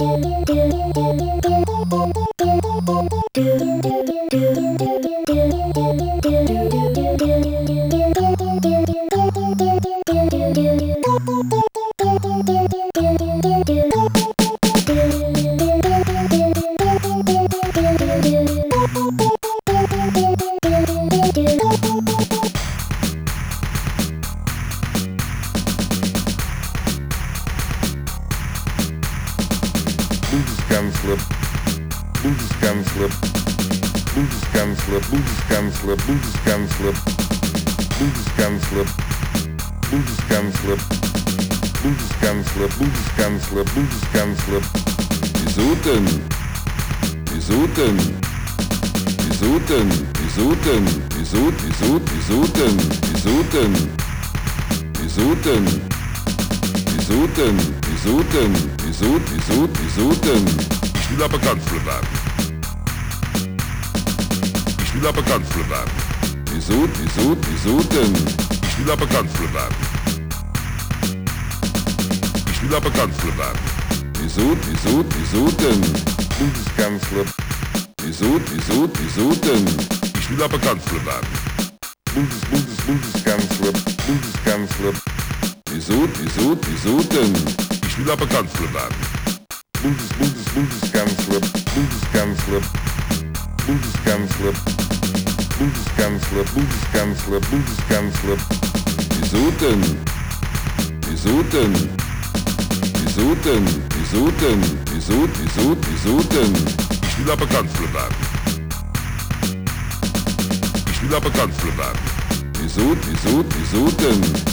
Bundeskanzler, Bundeskanzler, Bundeskanzler, Bundeskanzler, Bundeskanzler, Bundeskanzler, Bundeskanzler, Bundeskanzler, Bundeskanzler, Bundeskanzler. Wieso denn? Wieso denn? Wieso denn? Wieso denn? Wieso denn? Wieso denn? Wieso denn? Wieso denn? Wieso denn? Wieso denn? Ich will aber Kanzler werden. Ich will aber Kanzler werden. Wieso denn? Ich will aber Kanzler werden. Ich will aber Kanzler werden. Wieso denn? Bundeskanzler. Wieso denn? Ich will aber Kanzler werden. Bundeskanzler, Bundeskanzler. Wieso denn? Ich will aber Kanzler werden. Bundeskanzler, Bundeskanzler, Bundeskanzler, Bundeskanzler, Bundeskanzler, Bundeskanzler. Wieso denn? Wieso denn? Wieso denn? Wieso denn? Wieso denn? Ich will aber Kanzler werden. Ich will aber Kanzler werden. Wieso denn?